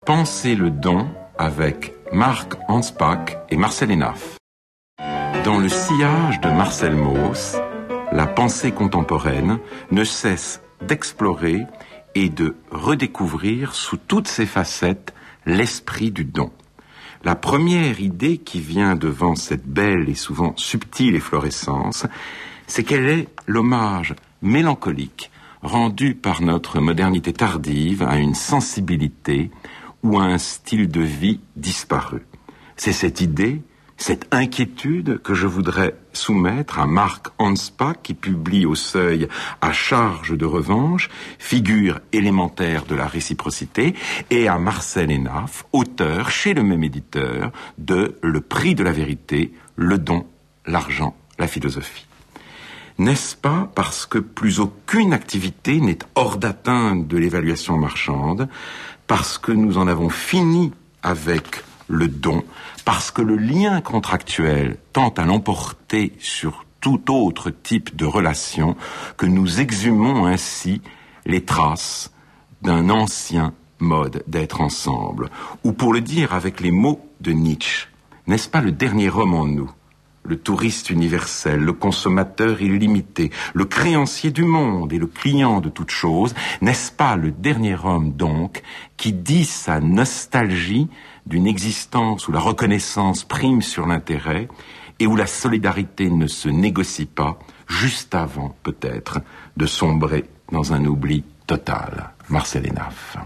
Pensez le don avec Marc Anspach et Marcel Hénaff. Dans le sillage de Marcel Mauss, la pensée contemporaine ne cesse d'explorer et de redécouvrir sous toutes ses facettes l'esprit du don. La première idée qui vient devant cette belle et souvent subtile efflorescence, c'est qu'elle est l'hommage mélancolique rendu par notre modernité tardive à une sensibilité ou à un style de vie disparu. C'est cette idée, cette inquiétude que je voudrais soumettre à Marc Anspach qui publie au Seuil À charge de revanche, figure élémentaire de la réciprocité, et à Marcel Hénaff, auteur chez le même éditeur de Le prix de la vérité, le don, l'argent, la philosophie. N'est-ce pas parce que plus aucune activité n'est hors d'atteinte de l'évaluation marchande, parce que nous en avons fini avec le don, parce que le lien contractuel tend à l'emporter sur tout autre type de relation, que nous exhumons ainsi les traces d'un ancien mode d'être ensemble. Ou pour le dire avec les mots de Nietzsche, n'est-ce pas le dernier homme en nous, le touriste universel, le consommateur illimité, le créancier du monde et le client de toute chose, n'est-ce pas le dernier homme donc qui dit sa nostalgie d'une existence où la reconnaissance prime sur l'intérêt et où la solidarité ne se négocie pas, juste avant peut-être de sombrer dans un oubli total. Marcel Hénaff.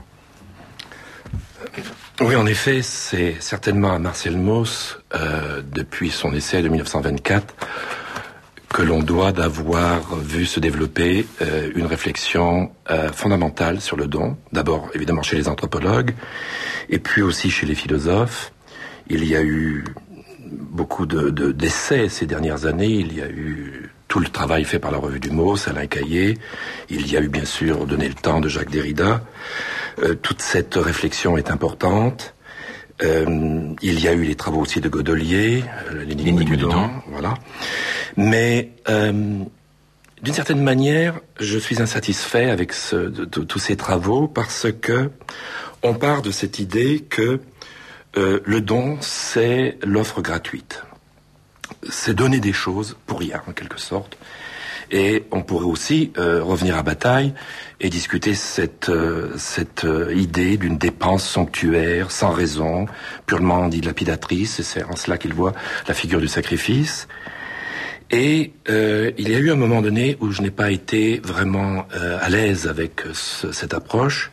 Oui, en effet, c'est certainement à Marcel Mauss, depuis son essai de 1924, que l'on doit d'avoir vu se développer une réflexion fondamentale sur le don. D'abord, évidemment, chez les anthropologues, et puis aussi chez les philosophes. Il y a eu beaucoup d'essais ces dernières années. Il y a eu tout le travail fait par la Revue du Mauss, Alain Caillé. Il y a eu, bien sûr, Donner le temps de Jacques Derrida. Toute cette réflexion est importante. Il y a eu les travaux aussi de Godelier, l'énigme du don, voilà. Mais d'une certaine manière, je suis insatisfait avec tous ces travaux parce que on part de cette idée que le don, c'est l'offre gratuite. C'est donner des choses pour rien, en quelque sorte. Et on pourrait aussi revenir à Bataille et discuter cette idée d'une dépense sanctuaire, sans raison, purement dilapidatrice, et c'est en cela qu'il voit la figure du sacrifice. Et il y a eu un moment donné où je n'ai pas été vraiment à l'aise avec cette approche.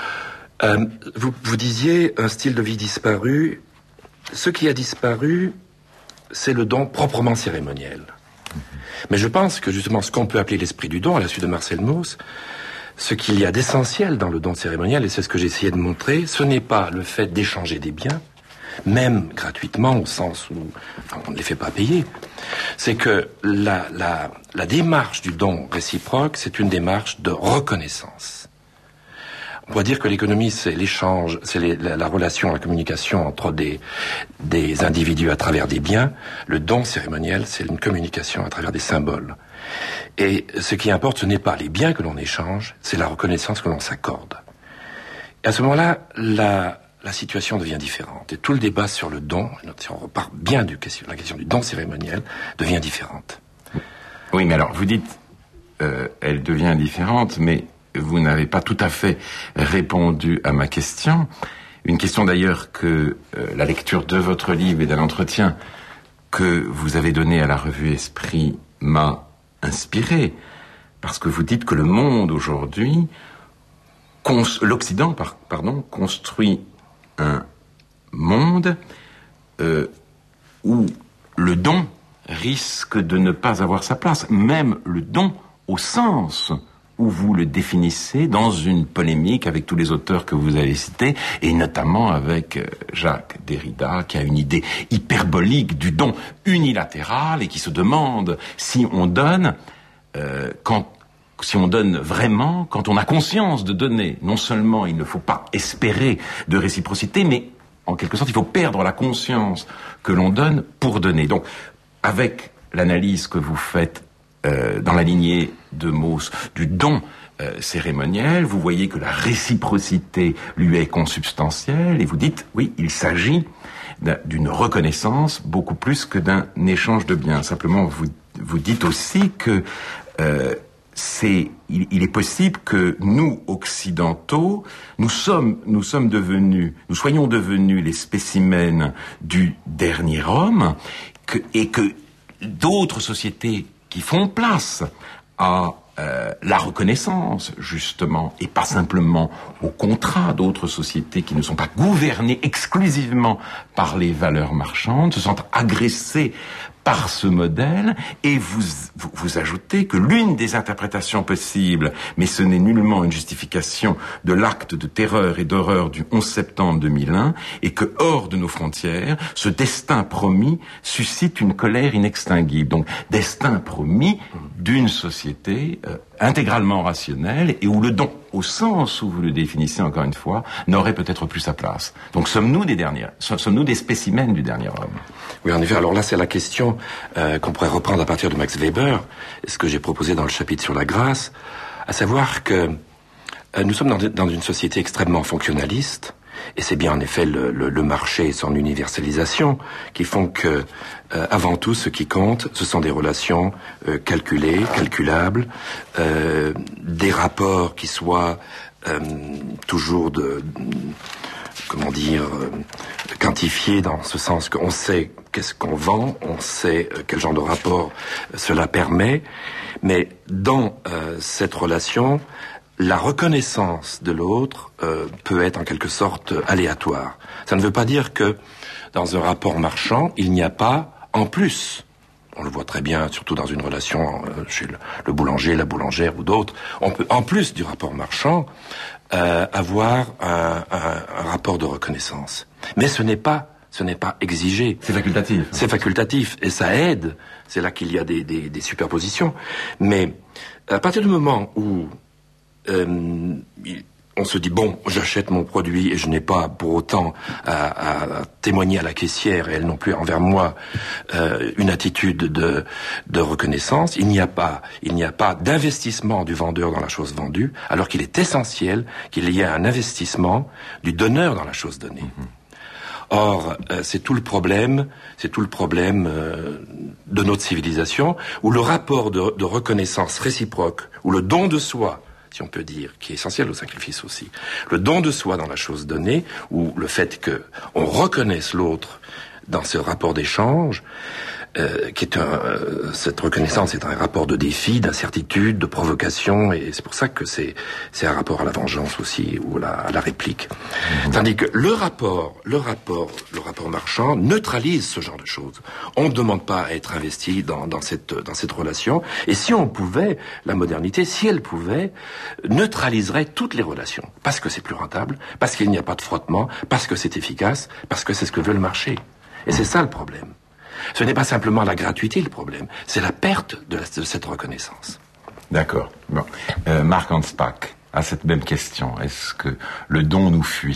Vous disiez un style de vie disparu. Ce qui a disparu, c'est le don proprement cérémoniel. Mais je pense que justement ce qu'on peut appeler l'esprit du don, à la suite de Marcel Mauss, ce qu'il y a d'essentiel dans le don cérémoniel, et c'est ce que j'ai essayé de montrer, ce n'est pas le fait d'échanger des biens, même gratuitement, au sens où on ne les fait pas payer. C'est que la démarche du don réciproque, c'est une démarche de reconnaissance. On pourrait dire que l'économie, c'est l'échange, c'est la relation, la communication entre des individus à travers des biens. Le don cérémoniel, c'est une communication à travers des symboles. Et ce qui importe, ce n'est pas les biens que l'on échange, c'est la reconnaissance que l'on s'accorde. Et à ce moment-là, la situation devient différente. Et tout le débat sur le don, si on repart bien de la question du don cérémoniel, devient différente. Oui, mais alors, vous dites, elle devient différente, mais vous n'avez pas tout à fait répondu à ma question. Une question d'ailleurs que la lecture de votre livre et d'un entretien que vous avez donné à la revue Esprit m'a inspiré. Parce que vous dites que le monde aujourd'hui, l'Occident, construit un monde où le don risque de ne pas avoir sa place. Même le don au sens où vous le définissez dans une polémique avec tous les auteurs que vous avez cités, et notamment avec Jacques Derrida, qui a une idée hyperbolique du don unilatéral et qui se demande si on donne si on donne vraiment, quand on a conscience de donner. Non seulement il ne faut pas espérer de réciprocité, mais en quelque sorte il faut perdre la conscience que l'on donne pour donner. Donc, avec l'analyse que vous faites dans la lignée de Mauss, du don cérémoniel, vous voyez que la réciprocité lui est consubstantielle, et vous dites, oui, il s'agit d'une reconnaissance beaucoup plus que d'un échange de biens. Simplement, vous dites aussi que il est possible que nous, occidentaux, nous soyons devenus les spécimens du dernier homme, et que d'autres sociétés qui font place à la reconnaissance, justement, et pas simplement au contrat, d'autres sociétés qui ne sont pas gouvernées exclusivement par les valeurs marchandes, se sentent agressées par ce modèle, et vous ajoutez que l'une des interprétations possibles, mais ce n'est nullement une justification de l'acte de terreur et d'horreur du 11 septembre 2001, et que hors de nos frontières, ce destin promis suscite une colère inextinguible. Donc, destin promis d'une société intégralement rationnelle, et où le don, au sens où vous le définissez encore une fois, n'aurait peut-être plus sa place. Donc sommes-nous des spécimens du dernier homme? Oui, en effet. Alors là, c'est la question qu'on pourrait reprendre à partir de Max Weber, ce que j'ai proposé dans le chapitre sur la grâce, à savoir que nous sommes dans une société extrêmement fonctionnaliste, et c'est bien en effet le marché et son universalisation qui font que, avant tout, ce qui compte, ce sont des relations calculées, calculables, des rapports qui soient toujours quantifiés dans ce sens qu'on sait qu'est-ce qu'on vend, on sait quel genre de rapport cela permet, mais dans cette relation, la reconnaissance de l'autre peut être en quelque sorte aléatoire. Ça ne veut pas dire que dans un rapport marchand, il n'y a pas en plus. On le voit très bien, surtout dans une relation chez le boulanger, la boulangère ou d'autres. On peut, en plus du rapport marchand, avoir un rapport de reconnaissance. Mais ce n'est pas exigé. C'est facultatif. C'est facultatif, et ça aide. C'est là qu'il y a des superpositions. Mais à partir du moment où on se dit, bon, j'achète mon produit et je n'ai pas pour autant à témoigner à la caissière, et elle non plus envers moi, une attitude de reconnaissance. Il n'y a pas d'investissement du vendeur dans la chose vendue, alors qu'il est essentiel qu'il y ait un investissement du donneur dans la chose donnée. Or, c'est tout le problème de notre civilisation, où le rapport de reconnaissance réciproque, où le don de soi, si on peut dire, qui est essentiel au sacrifice aussi, le don de soi dans la chose donnée, ou le fait qu'on reconnaisse l'autre dans ce rapport d'échange, cette reconnaissance est un rapport de défi, d'incertitude, de provocation, et c'est pour ça que c'est un rapport à la vengeance aussi, ou à la réplique. Tandis que le rapport marchand neutralise ce genre de choses. On ne demande pas à être investi dans cette relation, et si on pouvait, la modernité, si elle pouvait, neutraliserait toutes les relations, parce que c'est plus rentable, parce qu'il n'y a pas de frottement, parce que c'est efficace, parce que c'est ce que veut le marché. Et c'est ça le problème. Ce n'est pas simplement la gratuité le problème, c'est la perte de cette reconnaissance. D'accord. Bon. Marc Anspach, à cette même question, est-ce que le don nous fuit?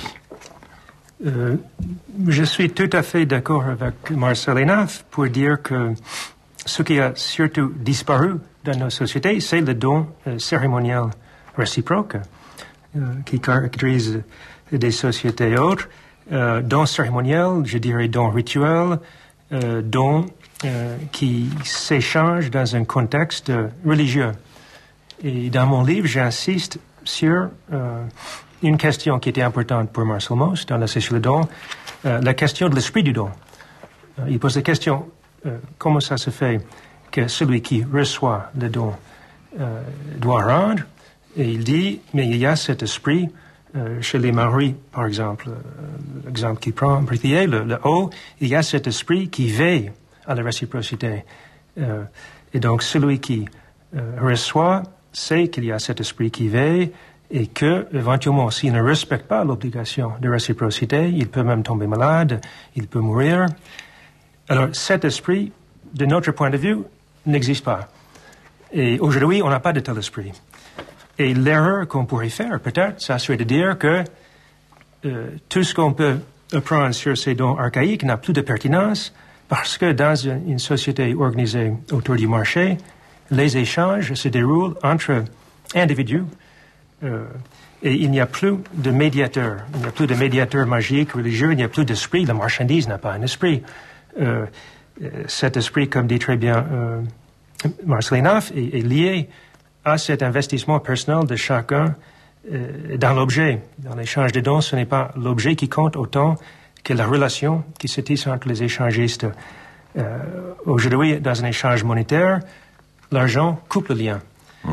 Je suis tout à fait d'accord avec Marcel Hénaff pour dire que ce qui a surtout disparu dans nos sociétés, c'est le don cérémoniel réciproque qui caractérise des sociétés autres. Don cérémoniel, je dirais don rituel, don qui s'échange dans un contexte religieux. Et dans mon livre, j'insiste sur une question qui était importante pour Marcel Mauss dans l'essai sur le don, la question de l'esprit du don. Il pose la question, comment ça se fait que celui qui reçoit le don doit rendre? Et il dit, mais il y a cet esprit chez les maris, par exemple, l'exemple qu'il prend en particulier, le haut, il y a cet esprit qui veille à la réciprocité. Et donc, celui qui reçoit sait qu'il y a cet esprit qui veille et que, éventuellement, s'il ne respecte pas l'obligation de réciprocité, il peut même tomber malade, il peut mourir. Alors, cet esprit, de notre point de vue, n'existe pas. Et aujourd'hui, on n'a pas de tel esprit. Et l'erreur qu'on pourrait faire, peut-être, ça serait de dire que tout ce qu'on peut apprendre sur ces dons archaïques n'a plus de pertinence parce que dans une société organisée autour du marché, les échanges se déroulent entre individus Et il n'y a plus de médiateur. Il n'y a plus de médiateur magique, religieux. Il n'y a plus d'esprit. La marchandise n'a pas un esprit. Cet esprit, comme dit très bien Marcelinoff, est lié à cet investissement personnel de chacun dans l'objet. Dans l'échange de dons, ce n'est pas l'objet qui compte autant que la relation qui se tisse entre les échangistes. Aujourd'hui, dans un échange monétaire, l'argent coupe le lien.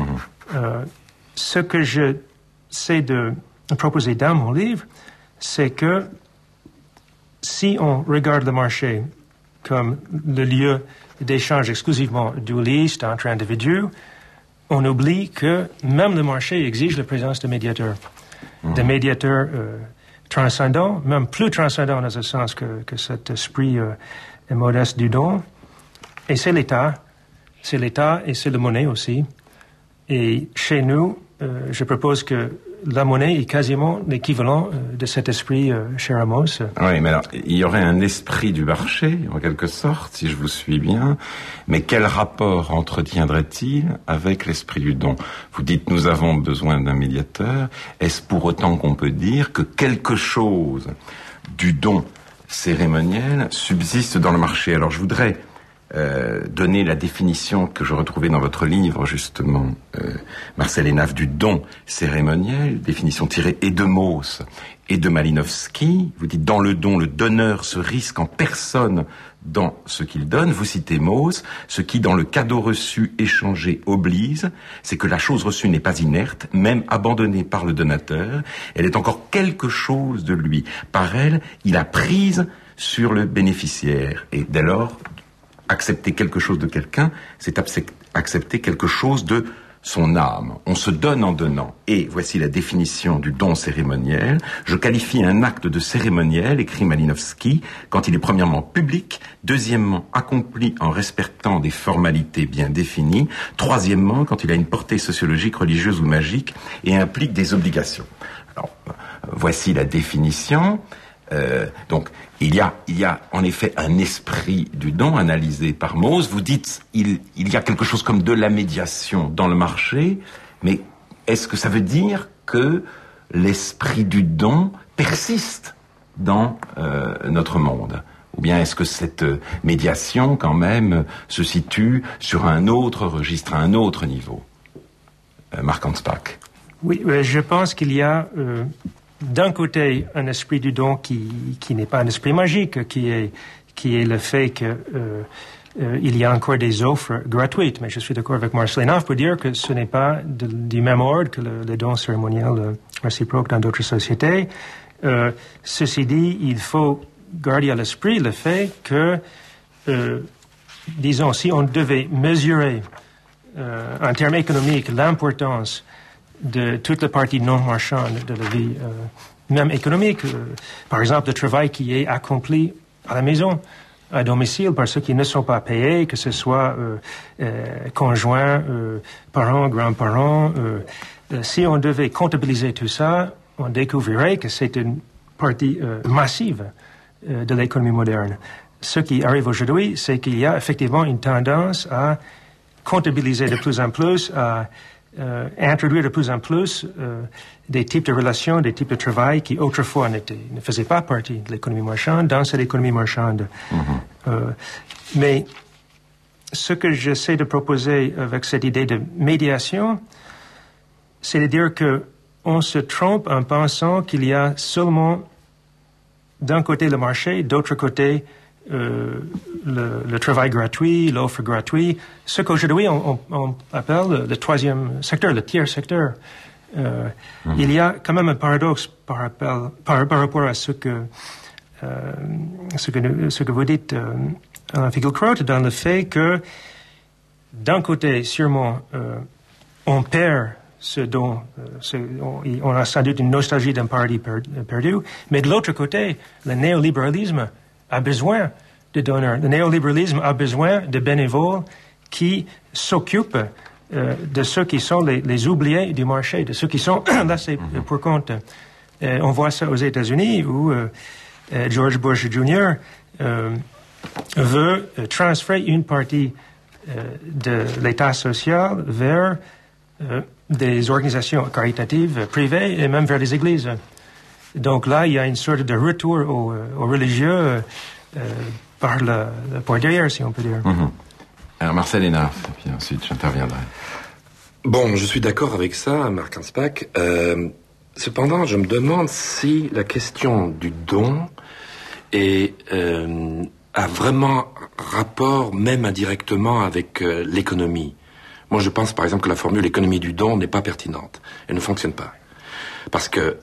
Ce que je sais de proposer dans mon livre, c'est que si on regarde le marché comme le lieu d'échange exclusivement dualiste entre individus, on oublie que même le marché exige la présence de médiateurs. De médiateurs transcendants, même plus transcendants dans ce sens que cet esprit modeste du don. Et c'est l'État et c'est la monnaie aussi. Et chez nous, je propose que la monnaie est quasiment l'équivalent de cet esprit cher Amos. Oui, mais alors, il y aurait un esprit du marché, en quelque sorte, si je vous suis bien, mais quel rapport entretiendrait-il avec l'esprit du don? Vous dites, nous avons besoin d'un médiateur. Est-ce pour autant qu'on peut dire que quelque chose du don cérémoniel subsiste dans le marché? Alors, je voudrais donner la définition que je retrouvais dans votre livre, justement, Marcel Hénaff, du don cérémoniel, définition tirée et de Mauss et de Malinowski. Vous dites, dans le don, le donneur se risque en personne dans ce qu'il donne. Vous citez Mauss, ce qui, dans le cadeau reçu échangé, oblige, c'est que la chose reçue n'est pas inerte, même abandonnée par le donateur. Elle est encore quelque chose de lui. Par elle, il a prise sur le bénéficiaire. Et dès lors, accepter quelque chose de quelqu'un, c'est accepter quelque chose de son âme. On se donne en donnant. Et voici la définition du don cérémoniel. Je qualifie un acte de cérémoniel, écrit Malinowski, quand il est premièrement public, deuxièmement accompli en respectant des formalités bien définies, troisièmement quand il a une portée sociologique, religieuse ou magique et implique des obligations. Alors, voici la définition. Donc, il y a en effet un esprit du don analysé par Mauss. Vous dites, il y a quelque chose comme de la médiation dans le marché, mais est-ce que ça veut dire que l'esprit du don persiste dans notre monde? Ou bien est-ce que cette médiation, quand même, se situe sur un autre registre, à un autre niveau? Marc Anspach. Oui, je pense qu'il y a d'un côté un esprit du don qui n'est pas un esprit magique, qui est le fait que il y a encore des offres gratuites. Mais je suis d'accord avec Marcel Hénaff pour dire que ce n'est pas du même ordre que le don cérémoniel réciproque dans d'autres sociétés. Ceci dit, il faut garder à l'esprit le fait que, disons, si on devait mesurer en termes économiques l'importance de toute la partie non marchande de la vie, même économique. Par exemple, le travail qui est accompli à la maison, à domicile, par ceux qui ne sont pas payés, que ce soit conjoints, parents, grands-parents. Si on devait comptabiliser tout ça, on découvrirait que c'est une partie massive de l'économie moderne. Ce qui arrive aujourd'hui, c'est qu'il y a effectivement une tendance à comptabiliser de plus en plus, à introduire de plus en plus des types de relations, des types de travail qui autrefois ne faisaient pas partie de l'économie marchande, dans cette économie marchande. Mais ce que j'essaie de proposer avec cette idée de médiation, c'est de dire que on se trompe en pensant qu'il y a seulement d'un côté le marché, d'autre côté le travail gratuit, l'offre gratuite, ce qu'aujourd'hui on appelle le troisième secteur, le tiers secteur. Il y a quand même un paradoxe par rapport à ce que vous dites, Finkielkraut, dans le fait que d'un côté, sûrement, on perd ce dont on a sans doute une nostalgie d'un paradis perdu, mais de l'autre côté, le néolibéralisme a besoin de donneurs. Le néolibéralisme a besoin de bénévoles qui s'occupent de ceux qui sont les oubliés du marché, de ceux qui sont laissés pour compte. On voit ça aux États-Unis où George Bush Jr. Veut transférer une partie de l'État social vers des organisations caritatives privées et même vers les églises. Donc là, il y a une sorte de retour aux religieux par le point derrière, si on peut dire. Mmh. Alors Marcel Hénaff, et puis ensuite j'interviendrai. Bon, je suis d'accord avec ça, Marc Anspach. Cependant, je me demande si la question du don a vraiment rapport, même indirectement, avec l'économie. Moi, je pense, par exemple, que la formule économie du don n'est pas pertinente. Elle ne fonctionne pas. Parce que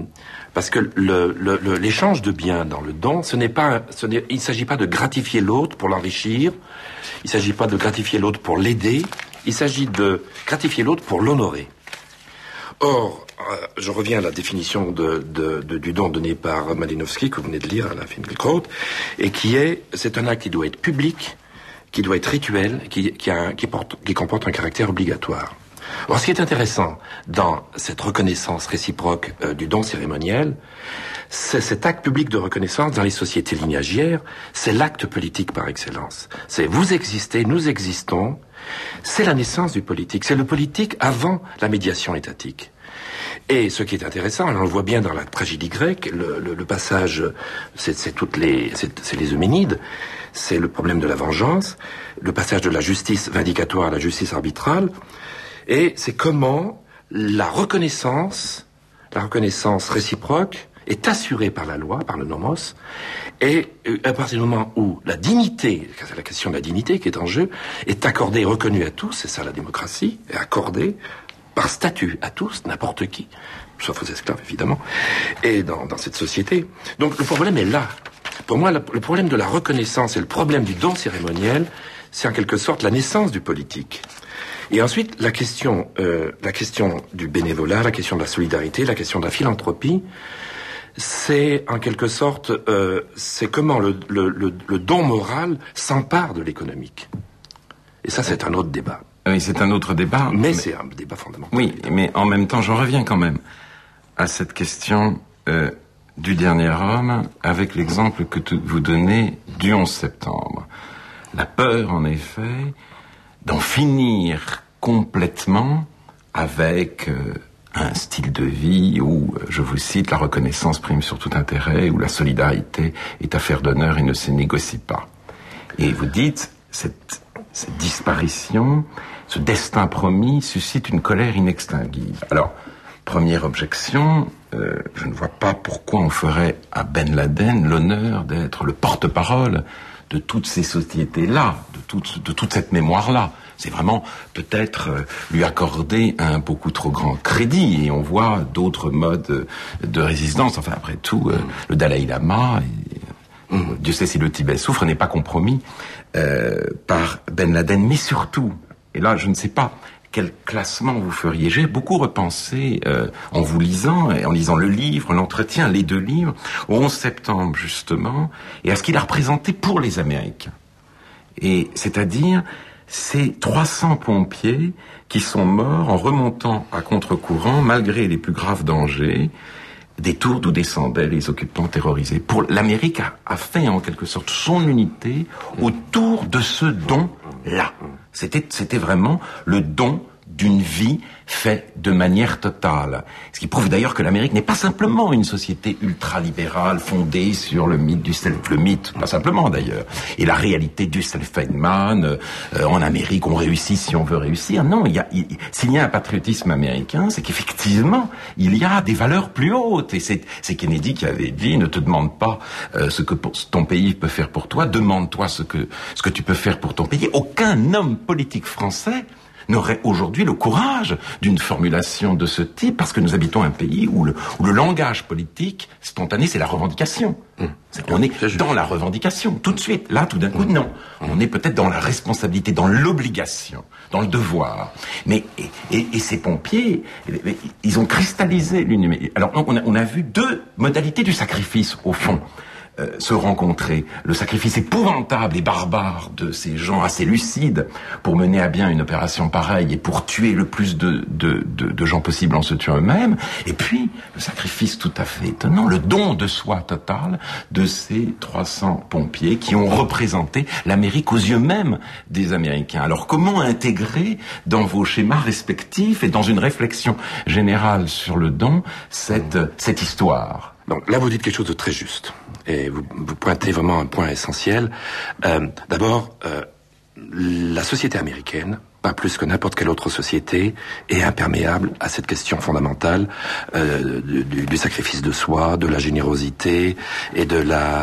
l'échange de biens dans le don, il ne s'agit pas de gratifier l'autre pour l'enrichir, il ne s'agit pas de gratifier l'autre pour l'aider, il s'agit de gratifier l'autre pour l'honorer. Or, je reviens à la définition du don donné par Malinowski, que vous venez de lire à la Finkielkraut, et c'est un acte qui doit être public, qui doit être rituel, qui comporte un caractère obligatoire. Or, ce qui est intéressant dans cette reconnaissance réciproque du don cérémoniel, c'est cet acte public de reconnaissance dans les sociétés lignagières, c'est l'acte politique par excellence. C'est vous existez, nous existons, c'est la naissance du politique, c'est le politique avant la médiation étatique. Et ce qui est intéressant, on le voit bien dans la tragédie grecque, le passage, c'est les Euménides, c'est le problème de la vengeance, le passage de la justice vindicatoire à la justice arbitrale, et c'est comment la reconnaissance réciproque est assurée par la loi, par le nomos, et à partir du moment où la dignité, c'est la question de la dignité qui est en jeu, est accordée et reconnue à tous, c'est ça la démocratie, est accordée par statut à tous, n'importe qui, sauf aux esclaves évidemment, et dans cette société. Donc le problème est là. Pour moi, le problème de la reconnaissance et le problème du don cérémoniel, c'est en quelque sorte la naissance du politique. Et ensuite, la question du bénévolat, la question de la solidarité, la question de la philanthropie, c'est en quelque sorte, c'est comment le don moral s'empare de l'économique. Et ça, c'est un autre débat. Oui, c'est un autre débat. Mais c'est un débat fondamental. Oui, mais en même temps, j'en reviens quand même à cette question du dernier homme, avec l'exemple que vous donnez du 11 septembre. La peur, en effet, d'en finir complètement avec un style de vie où, je vous cite, la reconnaissance prime sur tout intérêt, où la solidarité est affaire d'honneur et ne se négocie pas. Et vous dites, cette disparition, ce destin promis suscite une colère inextinguible. Alors, première objection, je ne vois pas pourquoi on ferait à Ben Laden l'honneur d'être le porte-parole de toutes ces sociétés-là, de toute cette mémoire-là. C'est vraiment peut-être lui accorder un beaucoup trop grand crédit, et on voit d'autres modes de résistance. Enfin, après tout, le Dalai Lama, Dieu sait si le Tibet souffre, n'est pas compromis par Ben Laden. Mais surtout, et là je ne sais pas quel classement vous feriez, j'ai beaucoup repensé en vous lisant, et en lisant le livre, l'entretien, les deux livres, au 11 septembre justement, et à ce qu'il a représenté pour les Américains. Et c'est-à-dire ces 300 pompiers qui sont morts en remontant à contre-courant malgré les plus graves dangers des tours d'où descendaient les occupants terrorisés. Pour l'Amérique a fait en quelque sorte son unité autour de ce don-là. C'était vraiment le don d'une vie fait de manière totale. Ce qui prouve d'ailleurs que l'Amérique n'est pas simplement une société ultralibérale fondée sur le mythe du pas simplement d'ailleurs. Et la réalité du self-made en Amérique, on réussit si on veut réussir. Non, s'il y a un patriotisme américain, c'est qu'effectivement, il y a des valeurs plus hautes. Et c'est Kennedy qui avait dit, ne te demande pas ce que ton pays peut faire pour toi, demande-toi ce que tu peux faire pour ton pays. Aucun homme politique français n'aurait aujourd'hui le courage d'une formulation de ce type, parce que nous habitons un pays où le langage politique spontané, c'est la revendication. On est dans la revendication, tout de suite. Là, tout d'un coup, non. On est peut-être dans la responsabilité, dans l'obligation, dans le devoir. Mais et ces pompiers, ils ont cristallisé l'unité. Alors, on a vu deux modalités du sacrifice, au fond. se rencontrer. Le sacrifice épouvantable et barbare de ces gens assez lucides pour mener à bien une opération pareille et pour tuer le plus de gens possible en se tuant eux-mêmes. Et puis, le sacrifice tout à fait étonnant, le don de soi total de ces 300 pompiers qui ont représenté l'Amérique aux yeux même des Américains. Alors, comment intégrer dans vos schémas respectifs et dans une réflexion générale sur le don cette histoire? Donc là, vous dites quelque chose de très juste. Et vous pointez vraiment un point essentiel. D'abord, la société américaine, pas plus que n'importe quelle autre société, est imperméable à cette question fondamentale du sacrifice de soi, de la générosité et de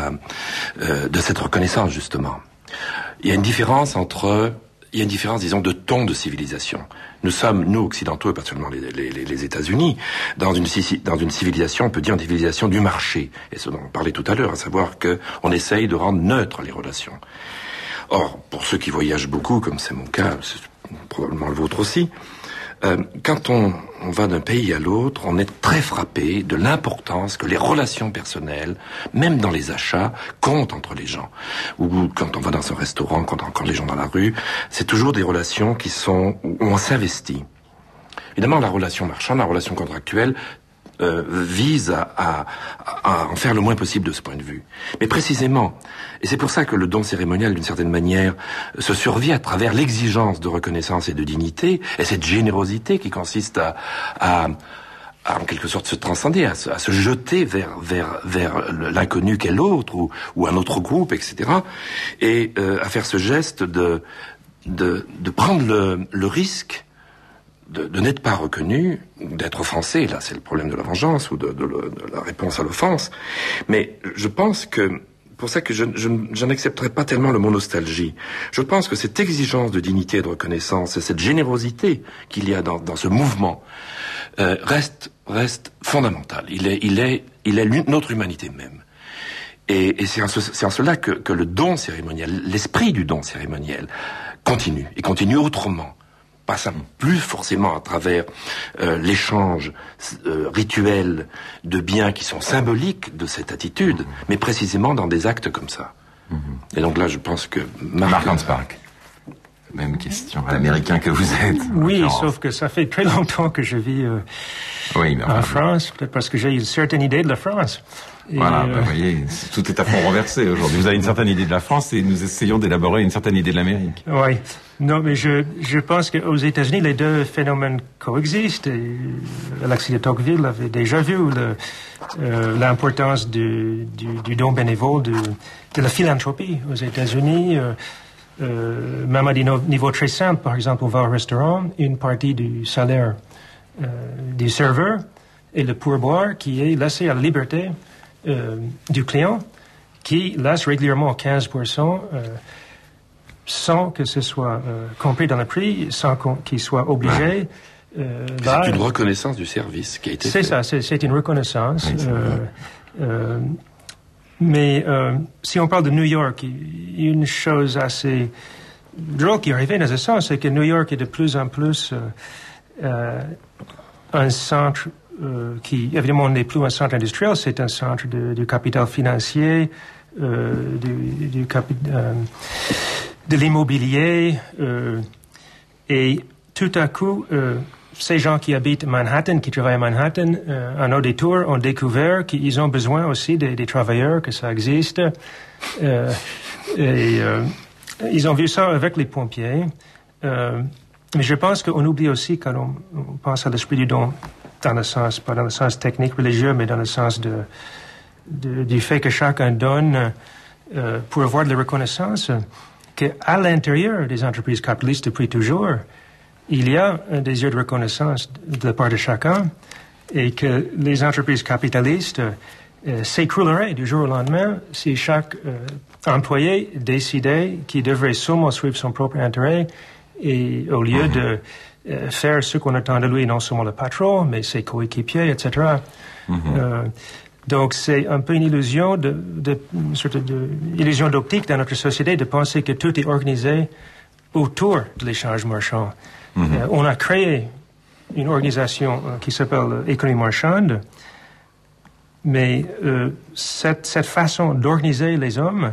cette reconnaissance, justement. Il y a une différence, disons, de ton de civilisation. Nous sommes, nous, occidentaux, et particulièrement les États-Unis, dans une civilisation, on peut dire une civilisation du marché. Et ce dont on parlait tout à l'heure, à savoir qu'on essaye de rendre neutres les relations. Or, pour ceux qui voyagent beaucoup, comme c'est mon cas, c'est probablement le vôtre aussi, quand on va d'un pays à l'autre, on est très frappé de l'importance que les relations personnelles, même dans les achats, comptent entre les gens. Ou quand on va dans un restaurant, quand on rencontre les gens dans la rue, c'est toujours des relations où on s'investit. Évidemment, la relation marchande, la relation contractuelle, vise à en faire le moins possible de ce point de vue. Mais précisément, et c'est pour ça que le don cérémonial, d'une certaine manière, se survit à travers l'exigence de reconnaissance et de dignité, et cette générosité qui consiste à en quelque sorte se transcender, à se jeter vers l'inconnu qu'est l'autre, ou un autre groupe, etc., et à faire ce geste de prendre le risque de n'être pas reconnu, d'être offensé. Là, c'est le problème de la vengeance ou de la réponse à l'offense. Mais je pense que, pour ça que je n'accepterai pas tellement le mot nostalgie. Je pense que cette exigence de dignité et de reconnaissance et cette générosité qu'il y a dans ce mouvement reste fondamentale. Il est notre humanité même. Et c'est en cela que le don cérémoniel, l'esprit du don cérémoniel continue, et continue autrement. Pas plus forcément à travers l'échange rituel de biens qui sont symboliques de cette attitude, mais précisément dans des actes comme ça. Et donc là, je pense que Mark Anspach, même question à l'américain que vous êtes. Oui, sauf que ça fait très longtemps que je vis en France, peut-être parce que j'ai une certaine idée de la France. Et voilà, vous voyez, tout est à fond renversé aujourd'hui. Vous avez une certaine idée de la France et nous essayons d'élaborer une certaine idée de l'Amérique. Oui. Non, mais je pense qu'aux États-Unis, les deux phénomènes coexistent. Et Alexis de Tocqueville avait déjà vu l'importance du don bénévole, de la philanthropie aux États-Unis. Même à des niveaux très simples, par exemple, on va au restaurant, une partie du salaire du serveur et le pourboire qui est laissé à la liberté du client, qui laisse régulièrement 15% sans que ce soit compris dans le prix, sans qu'il soit obligé. C'est une reconnaissance du service qui a été fait. C'est ça, c'est une reconnaissance. Oui, mais si on parle de New York, une chose assez drôle qui est arrivée dans ce sens, c'est que New York est de plus en plus un centre qui, évidemment, n'est plus un centre industriel, c'est un centre du capital financier, de l'immobilier, et tout à coup, ces gens qui habitent Manhattan, qui travaillent à Manhattan, en au détour, ont découvert qu'ils ont besoin aussi des travailleurs, que ça existe. Ils ont vu ça avec les pompiers. Mais je pense qu'on oublie aussi, quand on pense à l'esprit du don, dans le sens, pas dans le sens technique, religieux, mais dans le sens du fait que chacun donne pour avoir de la reconnaissance, qu'à l'intérieur des entreprises capitalistes depuis toujours, il y a un désir de reconnaissance de la part de chacun, et que les entreprises capitalistes s'écrouleraient du jour au lendemain si chaque employé décidait qu'il devrait seulement suivre son propre intérêt, et au lieu de faire ce qu'on attend de lui, non seulement le patron, mais ses coéquipiers, etc. Donc c'est un peu une illusion, une sorte illusion d'optique dans notre société de penser que tout est organisé autour de l'échange marchand. On a créé une organisation qui s'appelle économie marchande, Mais cette façon d'organiser les hommes,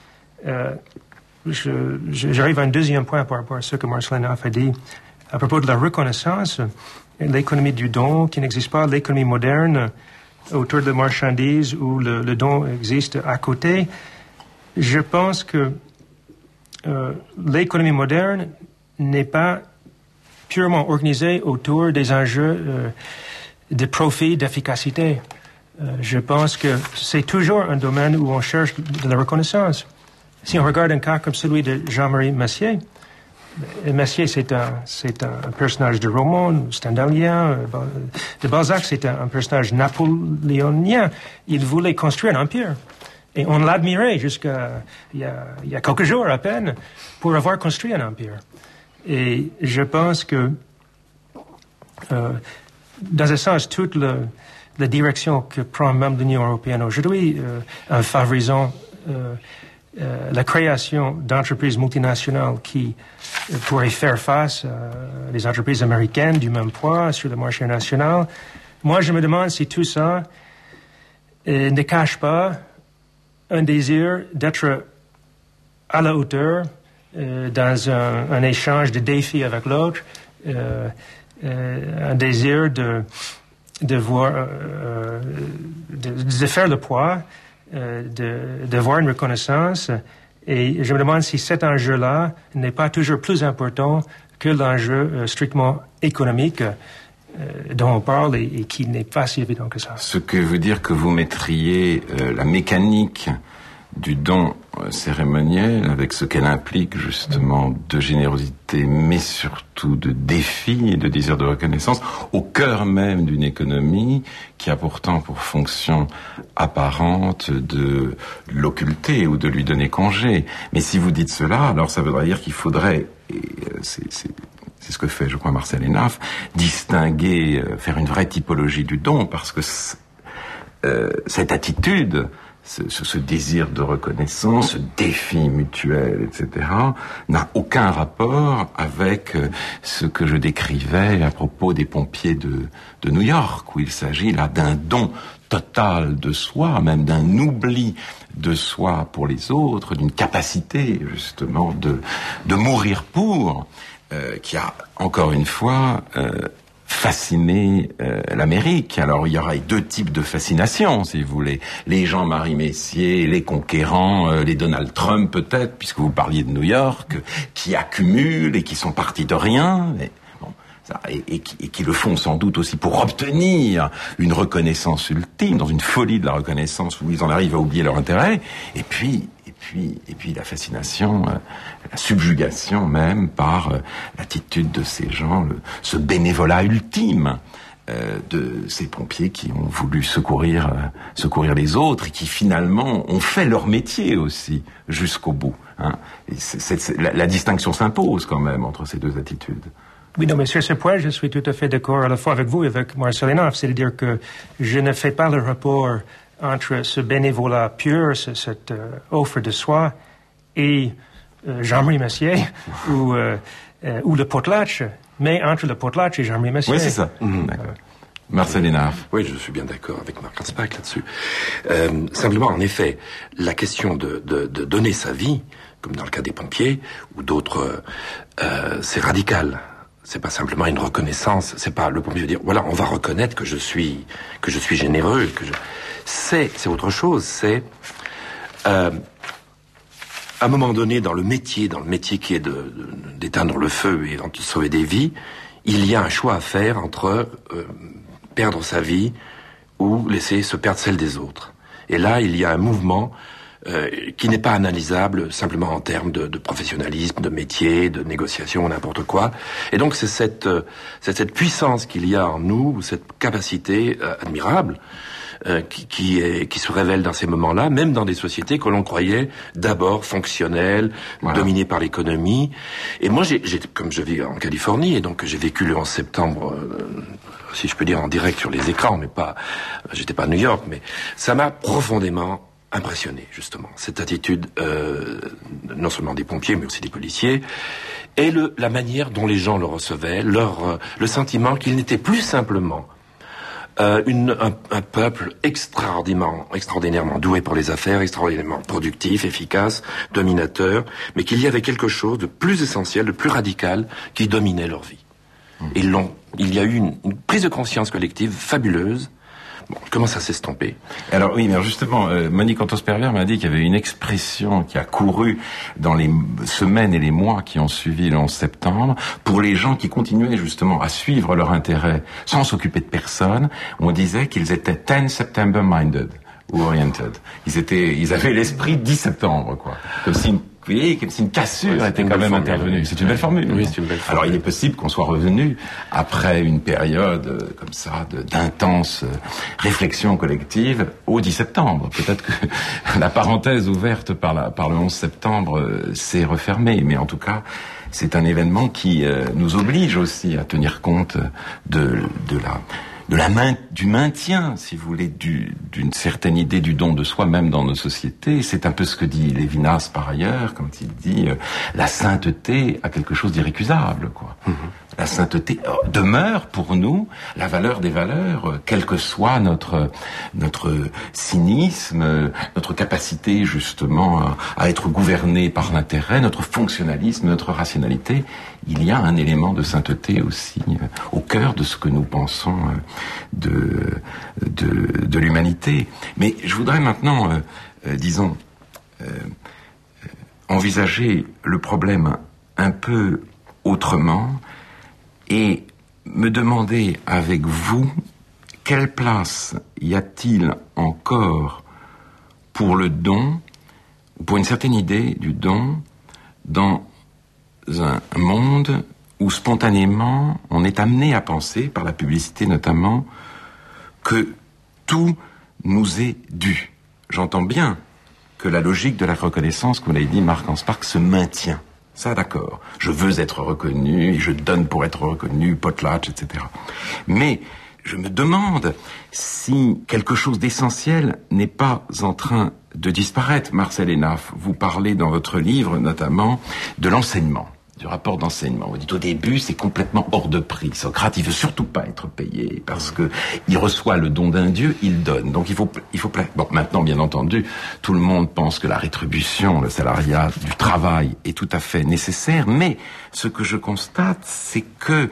j'arrive à un deuxième point par rapport à ce que Marcelinoff a dit à propos de la reconnaissance, l'économie du don qui n'existe pas, l'économie moderne autour de marchandises où le don existe à côté. Je pense que l'économie moderne n'est pas purement organisée autour des enjeux de profit, d'efficacité. Je pense que c'est toujours un domaine où on cherche de la reconnaissance. Si on regarde un cas comme celui de Jean-Marie Messier, Messier, c'est un personnage de roman stendhalien. De Balzac, c'est un personnage napoléonien. Il voulait construire un empire. Et on l'admirait jusqu'à il y a quelques jours à peine pour avoir construit un empire. Et je pense que, dans un sens, toute la direction que prend même l'Union européenne aujourd'hui, en favorisant la création d'entreprises multinationales qui pourraient faire face à des entreprises américaines du même poids sur le marché national. Moi, je me demande si tout ça ne cache pas un désir d'être à la hauteur dans un échange de défis avec l'autre, un désir de faire le poids, de voir une reconnaissance. Et je me demande si cet enjeu-là n'est pas toujours plus important que l'enjeu strictement économique dont on parle et qui n'est pas si évident que ça. Ce que veut dire que vous mettriez la mécanique du don cérémoniel, avec ce qu'elle implique justement de générosité, mais surtout de défi et de désir de reconnaissance, au cœur même d'une économie qui a pourtant pour fonction apparente de l'occulter ou de lui donner congé. Mais si vous dites cela, alors ça voudrait dire qu'il faudrait, et c'est ce que fait, je crois, Marcel Hénaff, distinguer, faire une vraie typologie du don, parce que cette attitude, ce désir de reconnaissance, ce défi mutuel, etc., n'a aucun rapport avec ce que je décrivais à propos des pompiers de New York, où il s'agit là d'un don total de soi, même d'un oubli de soi pour les autres, d'une capacité justement de mourir pour, qui a encore une fois fasciné l'Amérique. Alors il y aurait deux types de fascination, si vous voulez. Les Jean-Marie Messier, les conquérants, les Donald Trump peut-être, puisque vous parliez de New York, qui accumulent et qui sont partis de rien. Et qui le font sans doute aussi pour obtenir une reconnaissance ultime, dans une folie de la reconnaissance où ils en arrivent à oublier leur intérêt. Et puis la fascination, la subjugation même par l'attitude de ces gens, ce bénévolat ultime de ces pompiers qui ont voulu secourir les autres et qui finalement ont fait leur métier aussi jusqu'au bout. Hein. Et la distinction s'impose quand même entre ces deux attitudes. Oui, non, mais sur ce point, je suis tout à fait d'accord à la fois avec vous et avec Marcel Hénaff. C'est-à-dire que je ne fais pas le rapport entre ce bénévolat pur, cette offre de soi, et Jean-Marie Messier ou le potlatch, mais entre le potlatch et Jean-Marie Messier. Oui, c'est ça. D'accord. Marcel Hénaff. Oui, je suis bien d'accord avec Marc Anspach là-dessus. Simplement, en effet, la question de donner sa vie, comme dans le cas des pompiers, ou d'autres, c'est radical. C'est pas simplement une reconnaissance, c'est pas le pompier dire voilà, on va reconnaître que je suis généreux, c'est autre chose, c'est à un moment donné dans le métier qui est d'éteindre le feu et de sauver des vies, il y a un choix à faire entre perdre sa vie ou laisser se perdre celle des autres. Et là, il y a un mouvement qui n'est pas analysable simplement en termes de professionnalisme, de métier, de négociation, n'importe quoi. Et donc c'est cette puissance qu'il y a en nous, cette capacité admirable qui se révèle dans ces moments-là, même dans des sociétés que l'on croyait d'abord fonctionnelles, voilà, dominées par l'économie. Et moi, comme je vis en Californie, et donc j'ai vécu le 11 septembre, si je peux dire en direct sur les écrans, mais j'étais pas à New York, mais ça m'a profondément impressionné, justement, cette attitude non seulement des pompiers, mais aussi des policiers, et la manière dont les gens le recevaient, le sentiment qu'ils n'étaient plus simplement Un peuple extraordinairement doué pour les affaires, extraordinairement productif, efficace, dominateur, mais qu'il y avait quelque chose de plus essentiel, de plus radical, qui dominait leur vie. Il y a eu une prise de conscience collective fabuleuse. Bon, comment ça s'est estompé? Alors oui, mais justement, Monique Antos-Pervière m'a dit qu'il y avait une expression qui a couru dans les semaines et les mois qui ont suivi le 11 septembre, pour les gens qui continuaient justement à suivre leur intérêt sans s'occuper de personne. On disait qu'ils étaient 10 September minded ou oriented. Ils avaient l'esprit 10 septembre, quoi. Comme si une cassure était quand même intervenue. C'est une belle formule. Oui, c'est une belle formule. Alors, il est possible qu'on soit revenu après une période comme ça d'intense réflexion collective au 10 septembre. Peut-être que la parenthèse ouverte par le 11 septembre s'est refermée, mais en tout cas, c'est un événement qui nous oblige aussi à tenir compte du maintien, si vous voulez, d'une certaine idée du don de soi-même dans nos sociétés. C'est un peu ce que dit Lévinas par ailleurs, quand il dit la sainteté a quelque chose d'irrécusable, quoi. La sainteté demeure pour nous la valeur des valeurs, quel que soit notre cynisme, notre capacité justement à être gouverné par l'intérêt, notre fonctionnalisme, notre rationalité. Il y a un élément de sainteté aussi au cœur de ce que nous pensons de l'humanité. Mais je voudrais maintenant, envisager le problème un peu autrement et me demander avec vous quelle place y a-t-il encore pour le don, pour une certaine idée du don, dans un monde où spontanément on est amené à penser, par la publicité notamment, que tout nous est dû. J'entends bien que la logique de la reconnaissance, comme l'a dit Marc Anspach, se maintient. Ça, d'accord. Je veux être reconnu, je donne pour être reconnu, potlatch, etc. Mais je me demande si quelque chose d'essentiel n'est pas en train de disparaître. Marcel Hénaff, vous parlez dans votre livre notamment de l'enseignement, du rapport d'enseignement. Vous dites au début, c'est complètement hors de prix. Socrate, il veut surtout pas être payé parce que il reçoit le don d'un dieu, il donne. Donc il faut bon, maintenant, bien entendu, tout le monde pense que la rétribution, le salariat du travail est tout à fait nécessaire, mais ce que je constate, c'est que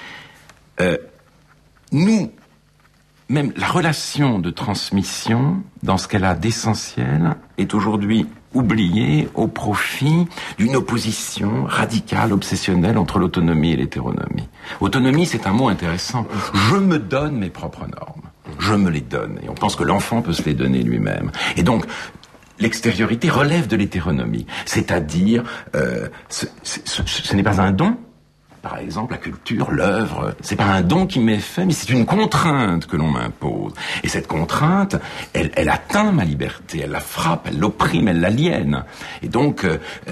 même la relation de transmission, dans ce qu'elle a d'essentiel, est aujourd'hui oubliée au profit d'une opposition radicale, obsessionnelle entre l'autonomie et l'hétéronomie. Autonomie, c'est un mot intéressant. Je me donne mes propres normes. Je me les donne. Et on pense que l'enfant peut se les donner lui-même. Et donc, l'extériorité relève de l'hétéronomie. C'est-à-dire, ce n'est pas un don. Par exemple, la culture, l'œuvre, c'est pas un don qui m'est fait, mais c'est une contrainte que l'on m'impose. Et cette contrainte, elle atteint ma liberté, elle la frappe, elle l'opprime, elle l'aliène. Et donc,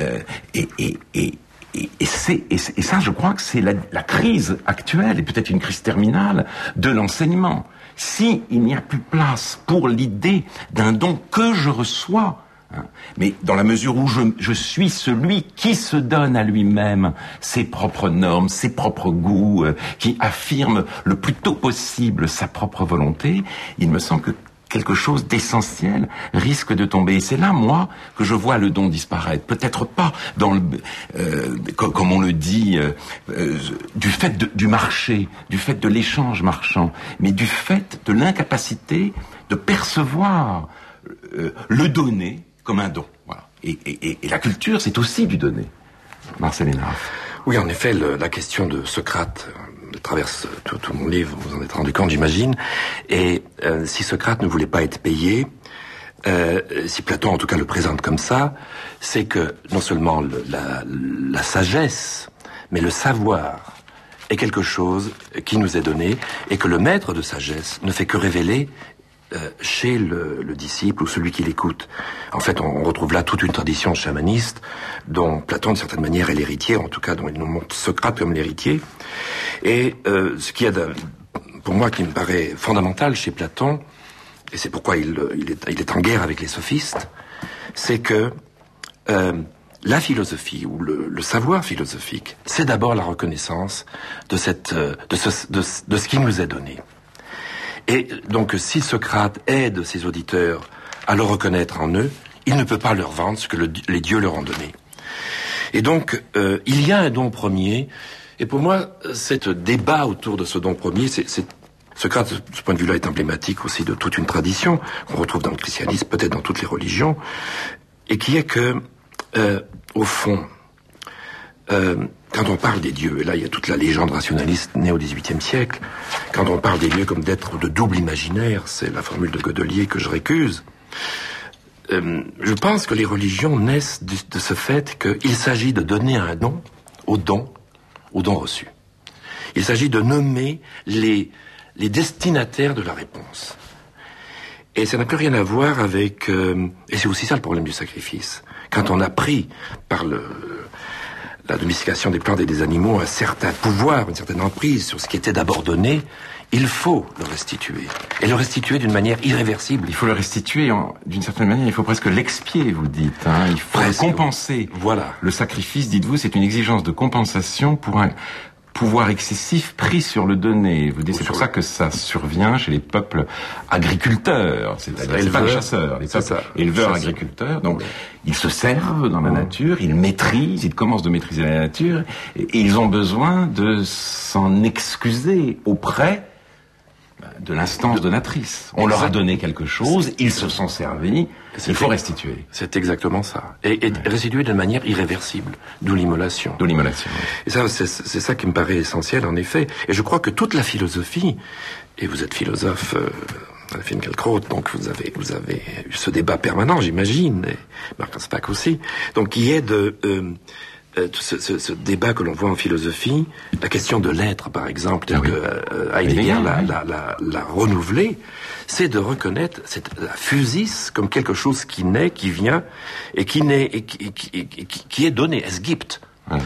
ça, je crois que c'est la crise actuelle, et peut-être une crise terminale, de l'enseignement. Si il n'y a plus place pour l'idée d'un don que je reçois, mais dans la mesure où je suis celui qui se donne à lui-même ses propres normes, ses propres goûts, qui affirme le plus tôt possible sa propre volonté, il me semble que quelque chose d'essentiel risque de tomber. Et c'est là, moi, que je vois le don disparaître. Peut-être pas dans comme on le dit, du fait du marché, du fait de l'échange marchand, mais du fait de l'incapacité de percevoir le donner comme un don. Voilà. Et la culture, c'est aussi du donner. Marcel Hénaff. Oui, en effet, la question de Socrate traverse tout mon livre, vous en êtes rendu compte, j'imagine. Et si Socrate ne voulait pas être payé, si Platon en tout cas le présente comme ça, c'est que non seulement la sagesse, mais le savoir est quelque chose qui nous est donné, et que le maître de sagesse ne fait que révéler chez le disciple ou celui qui l'écoute. En fait, on retrouve là toute une tradition chamaniste dont Platon, de certaine manière, est l'héritier, en tout cas dont il nous montre Socrate comme l'héritier. Et ce qui pour moi, qui me paraît fondamental chez Platon, et c'est pourquoi il est en guerre avec les sophistes, c'est que la philosophie ou le savoir philosophique, c'est d'abord la reconnaissance de ce qui nous est donné. Et donc, si Socrate aide ses auditeurs à le reconnaître en eux, il ne peut pas leur vendre ce que les dieux leur ont donné. Et donc, il y a un don premier, et pour moi, cet débat autour de ce don premier, Socrate, de ce point de vue-là, est emblématique aussi de toute une tradition qu'on retrouve dans le christianisme, peut-être dans toutes les religions, et qui est que, au fond, quand on parle des dieux, et là il y a toute la légende rationaliste née au XVIIIe siècle, quand on parle des dieux comme d'êtres de double imaginaire, c'est la formule de Godelier que je récuse, je pense que les religions naissent de ce fait qu'il s'agit de donner un nom au don reçu. Il s'agit de nommer les destinataires de la réponse. Et ça n'a plus rien à voir avec... et c'est aussi ça le problème du sacrifice. Quand on a pris par la domestication des plantes et des animaux un certain pouvoir, une certaine emprise sur ce qui était d'abord donné, il faut le restituer. Et le restituer d'une manière irréversible. Il faut le restituer d'une certaine manière, il faut presque l'expier, vous dites. Hein. Il faut compenser. Voilà. Le sacrifice, dites-vous, c'est une exigence de compensation pour un pouvoir excessif pris sur le donné. Vous dites, c'est pour ça que ça survient chez les peuples agriculteurs, c'est-à-dire c'est pas les chasseurs, les peuples éleveurs agriculteurs. Donc, ils se servent dans la nature, ils maîtrisent, ils commencent de maîtriser la nature, et ils ont besoin de s'en excuser auprès de l'instance donatrice. On leur a donné quelque chose, ils se sont servis, il faut restituer. C'est exactement ça. Et restituer d'une manière irréversible, d'où l'immolation. D'où l'immolation. Et ça, c'est ça qui me paraît essentiel, en effet. Et je crois que toute la philosophie, et vous êtes philosophe, Finkielkraut, donc vous avez eu ce débat permanent, j'imagine, et Marc Anspach aussi, donc qui est ce débat que l'on voit en philosophie, la question de l'être, par exemple, telle que Heidegger l'a renouvelée, c'est de reconnaître la physis comme quelque chose qui naît, qui vient, et qui est donné, es gibt. Ouais.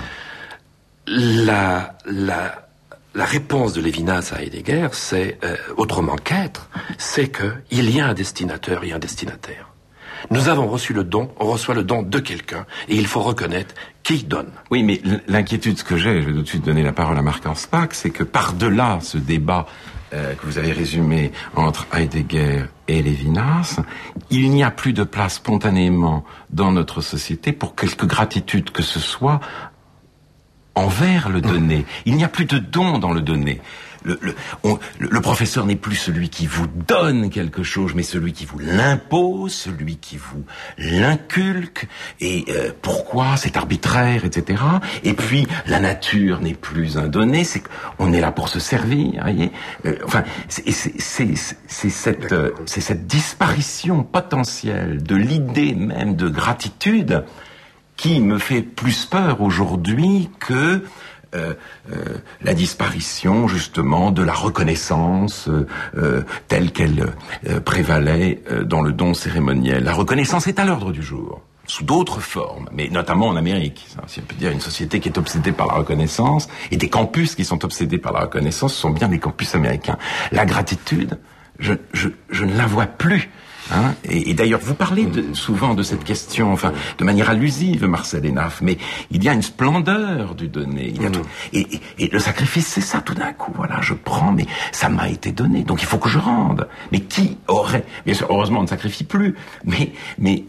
La réponse de Lévinas à Heidegger, c'est autrement qu'être, c'est qu'il y a un destinateur et un destinataire. Nous avons reçu le don, on reçoit le don de quelqu'un, et il faut reconnaître qui donne. Oui, mais l'inquiétude que j'ai, je vais tout de suite donner la parole à Marc Anspach, c'est que par-delà ce débat que vous avez résumé entre Heidegger et Lévinas, il n'y a plus de place spontanément dans notre société pour quelque gratitude que ce soit envers le donné. Il n'y a plus de don dans le donné. Le professeur n'est plus celui qui vous donne quelque chose, mais celui qui vous l'impose, celui qui vous l'inculque. Et pourquoi c'est arbitraire, etc. Et puis la nature n'est plus un donné, c'est qu'on est là pour se servir. Voyez, c'est cette disparition potentielle de l'idée même de gratitude qui me fait plus peur aujourd'hui que la disparition justement de la reconnaissance telle qu'elle prévalait dans le don cérémoniel. La reconnaissance est à l'ordre du jour, sous d'autres formes, mais notamment en Amérique. Si on peut dire une société qui est obsédée par la reconnaissance, et des campus qui sont obsédés par la reconnaissance, ce sont bien les campus américains. La gratitude, je ne la vois plus. Hein, et d'ailleurs, vous parlez souvent de cette question, enfin, de manière allusive, Marcel Hénaff, mais il y a une splendeur du donné. Il y a et le sacrifice, c'est ça, tout d'un coup. Voilà, je prends, mais ça m'a été donné, donc il faut que je rende. Mais qui aurait... Bien sûr, heureusement, on ne sacrifie plus, mais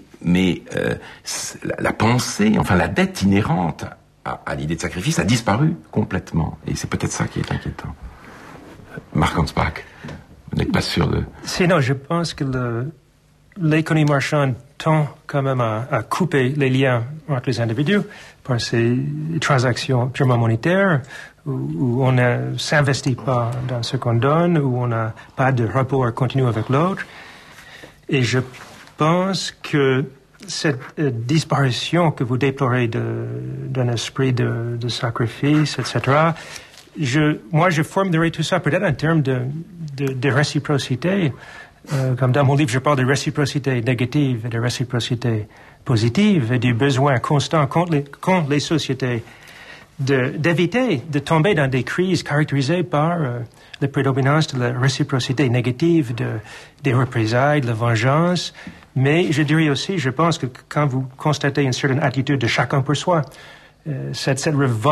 la pensée, enfin, la dette inhérente à l'idée de sacrifice a disparu complètement. Et c'est peut-être ça qui est inquiétant. Marc Anspach, vous n'êtes pas sûr de... Sinon, je pense que l'économie marchande tend quand même à couper les liens entre les individus par ces transactions purement monétaires où on ne s'investit pas dans ce qu'on donne, où on n'a pas de rapport continu avec l'autre. Et je pense que cette disparition que vous déplorez d'un esprit de sacrifice, etc., moi, je formulerai tout ça peut-être en termes de réciprocité. Comme dans mon livre, je parle de réciprocité négative et de réciprocité positive et du besoin constant contre les sociétés d'éviter de tomber dans des crises caractérisées par la prédominance de la réciprocité négative, des représailles, de la vengeance. Mais je dirais aussi, je pense que quand vous constatez une certaine attitude de chacun pour soi, cette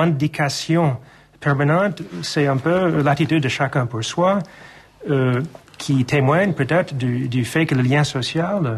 revendication permanente, c'est un peu l'attitude de chacun pour soi. qui témoigne peut-être du fait que le lien social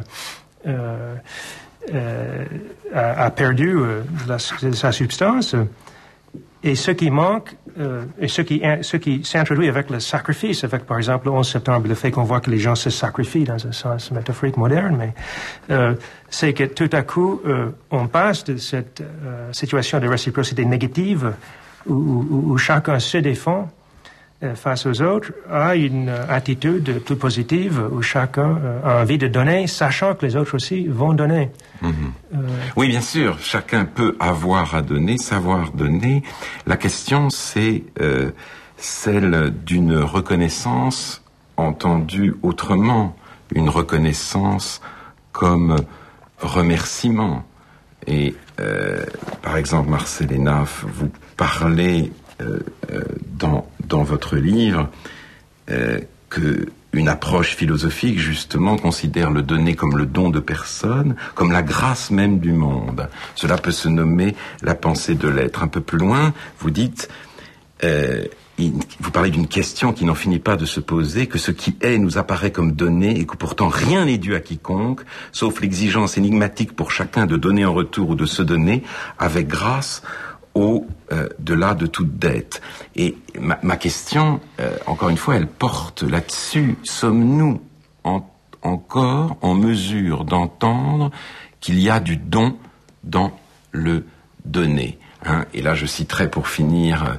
a perdu sa substance. Et ce qui manque, et ce qui s'introduit avec le sacrifice, avec par exemple le 11 septembre, le fait qu'on voit que les gens se sacrifient dans un sens métaphorique moderne, mais c'est que tout à coup, on passe de cette situation de réciprocité négative où chacun se défend face aux autres à une attitude plus positive où chacun a envie de donner, sachant que les autres aussi vont donner. Oui, bien sûr, chacun peut avoir à donner, savoir donner. La question, c'est celle d'une reconnaissance entendue autrement, une reconnaissance comme remerciement. Et par exemple, Marcel Hénaff, vous parlez dans votre livre que une approche philosophique, justement, considère le donner comme le don de personne, comme la grâce même du monde. Cela peut se nommer la pensée de l'être. Un peu plus loin, vous dites, vous parlez d'une question qui n'en finit pas de se poser, que ce qui est nous apparaît comme donné et que pourtant rien n'est dû à quiconque, sauf l'exigence énigmatique pour chacun de donner en retour ou de se donner, avec grâce, au-delà de toute dette. Et ma question, encore une fois, elle porte là-dessus. Sommes-nous encore en mesure d'entendre qu'il y a du don dans le donner, hein? Et là, je citerai pour finir,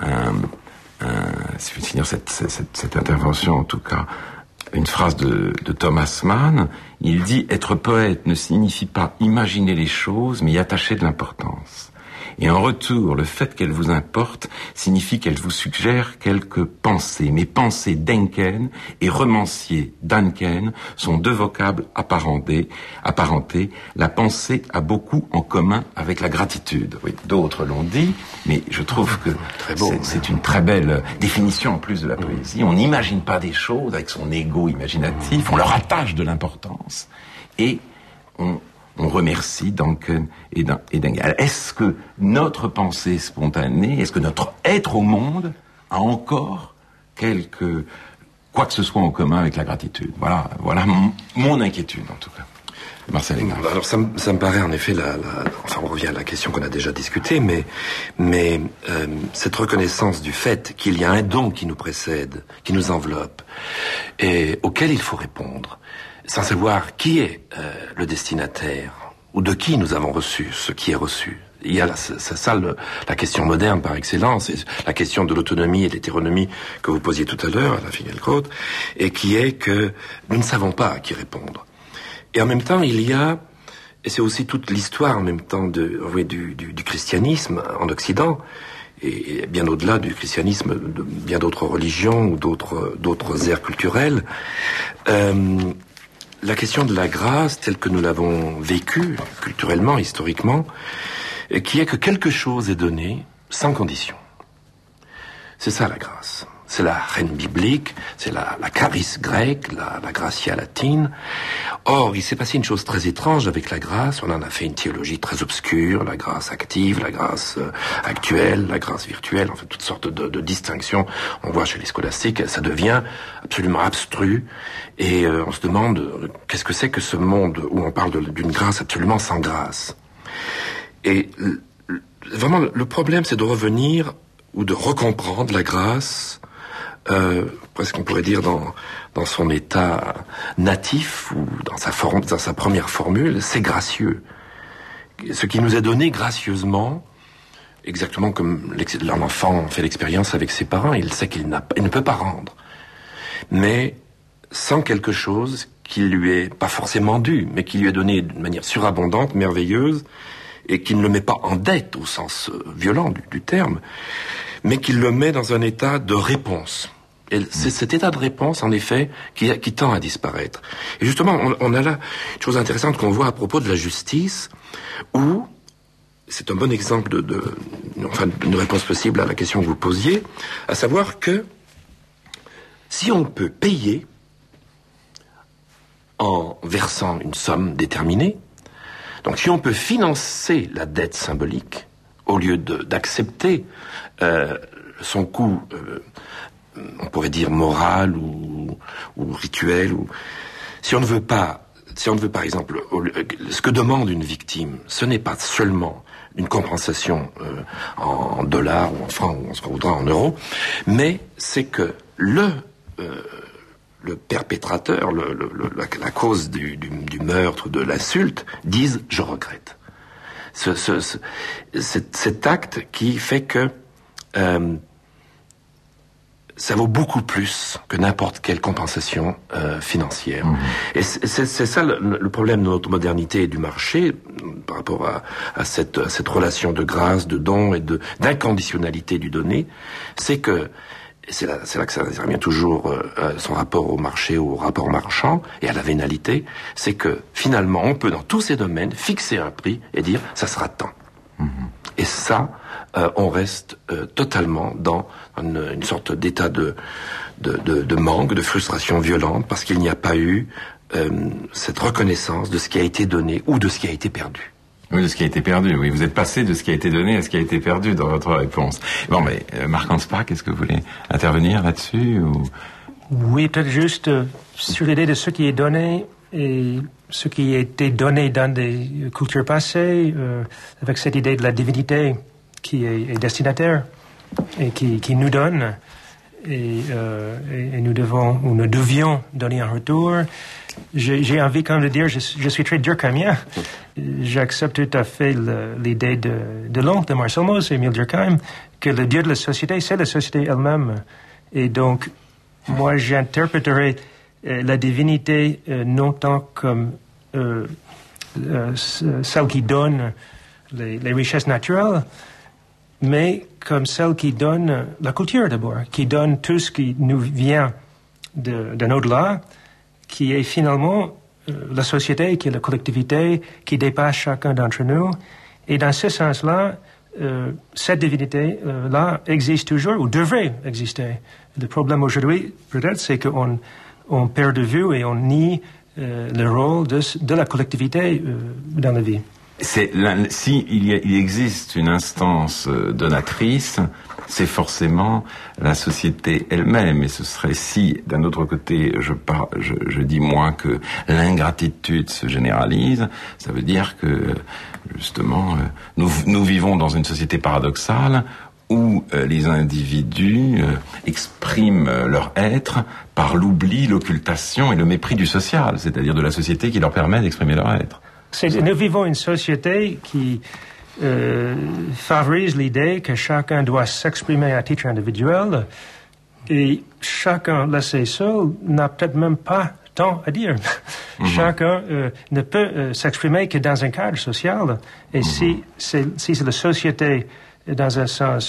cette intervention, en tout cas, une phrase de Thomas Mann. Il dit « Être poète ne signifie pas imaginer les choses, mais y attacher de l'importance. » Et en retour, le fait qu'elle vous importe signifie qu'elle vous suggère quelques pensées. Mais pensées denken et romancier danken sont deux vocables apparentés. La pensée a beaucoup en commun avec la gratitude. Oui, d'autres l'ont dit, mais je trouve que c'est une très belle définition en plus de la poésie. On n'imagine pas des choses avec son ego imaginatif, on leur attache de l'importance. Et on remercie Duncan et Duncan. Est-ce que notre pensée spontanée, est-ce que notre être au monde a encore quoi que ce soit en commun avec la gratitude? Voilà mon inquiétude, en tout cas. Marcel Hénaff. Alors ça me paraît en effet enfin on revient à la question qu'on a déjà discutée, mais cette reconnaissance du fait qu'il y a un don qui nous précède, qui nous enveloppe, et auquel il faut répondre, sans savoir qui est le destinataire, ou de qui nous avons reçu ce qui est reçu. Il y a la question moderne par excellence, et la question de l'autonomie et de l'hétéronomie que vous posiez tout à l'heure, à la Finkielkraut, et qui est que nous ne savons pas à qui répondre. Et en même temps, il y a, et c'est aussi toute l'histoire en même temps du christianisme en Occident, et bien au-delà du christianisme, de bien d'autres religions ou d'autres aires culturelles, la question de la grâce, telle que nous l'avons vécue, culturellement, historiquement, qui est que quelque chose est donné sans condition. C'est ça la grâce. C'est la reine biblique, c'est la charis grecque, la gratia latine. Or, il s'est passé une chose très étrange avec la grâce. On en a fait une théologie très obscure, la grâce active, la grâce actuelle, la grâce virtuelle, en fait, toutes sortes de distinctions. On voit chez les scolastiques, ça devient absolument abstru. Et on se demande, qu'est-ce que c'est que ce monde où on parle d'une grâce absolument sans grâce? Et vraiment, le problème, c'est de revenir ou de recomprendre la grâce, presque on pourrait dire dans son état natif ou dans sa première formule, c'est gracieux. Ce qui nous est donné gracieusement, exactement comme l'enfant fait l'expérience avec ses parents, il sait qu'il ne peut pas rendre. Mais sans quelque chose qui lui est pas forcément dû, mais qui lui est donné d'une manière surabondante, merveilleuse, et qui ne le met pas en dette au sens violent du terme, mais qui le met dans un état de réponse. Et c'est cet état de réponse, en effet, qui tend à disparaître. Et justement, on a là une chose intéressante qu'on voit à propos de la justice, où c'est un bon exemple d'une réponse possible à la question que vous posiez, à savoir que si on peut payer en versant une somme déterminée, donc si on peut financer la dette symbolique, au lieu d'accepter son coût on pourrait dire morale ou rituelle. Si on ne veut pas, par exemple, ce que demande une victime, ce n'est pas seulement une compensation en dollars ou en francs ou on se voudra en euros, mais c'est que le perpétrateur, la cause du meurtre, de l'insulte, dise « je regrette ». Cet acte qui fait que ça vaut beaucoup plus que n'importe quelle compensation financière. Mmh. Et c'est ça le problème de notre modernité et du marché par rapport à cette relation de grâce, de don et d'inconditionnalité du donné, c'est que c'est là que ça revient toujours son rapport au marché, au rapport marchand et à la vénalité, c'est que finalement on peut dans tous ces domaines fixer un prix et dire ça sera tant. Mmh. Et ça, on reste totalement dans une sorte d'état de manque, de frustration violente, parce qu'il n'y a pas eu cette reconnaissance de ce qui a été donné ou de ce qui a été perdu. Oui, de ce qui a été perdu, oui. Vous êtes passé de ce qui a été donné à ce qui a été perdu dans votre réponse. Bon, mais Marc Anspach, est-ce que vous voulez intervenir là-dessus ou... Oui, peut-être juste sur l'idée de ce qui est donné et ce qui a été donné dans des cultures passées, avec cette idée de la divinité qui est destinataire et qui nous donne, et nous devons ou nous devions donner un retour. J'ai envie quand même de dire, je suis très durkheimien. J'accepte tout à fait l'idée de l'oncle de Marcel Mauss et Émile Durkheim, que le Dieu de la société, c'est la société elle-même. Et donc, moi, j'interpréterai la divinité non tant comme celle qui donne les richesses naturelles, mais comme celle qui donne la culture d'abord, qui donne tout ce qui nous vient d'un au-delà, qui est finalement la société, qui est la collectivité, qui dépasse chacun d'entre nous. Et dans ce sens-là, cette divinité-là existe toujours, ou devrait exister. Le problème aujourd'hui, peut-être, c'est qu'on perd de vue et on nie le rôle de la collectivité dans la vie. Il existe une instance donatrice, c'est forcément la société elle-même. Et ce serait si, d'un autre côté, je dis moi que l'ingratitude se généralise, ça veut dire que, justement, nous vivons dans une société paradoxale où les individus expriment leur être par l'oubli, l'occultation et le mépris du social, c'est-à-dire de la société qui leur permet d'exprimer leur être. Nous vivons une société qui favorise l'idée que chacun doit s'exprimer à titre individuel et chacun laissé seul n'a peut-être même pas tant à dire. Mm-hmm. Chacun ne peut s'exprimer que dans un cadre social. Et si la société, dans un sens,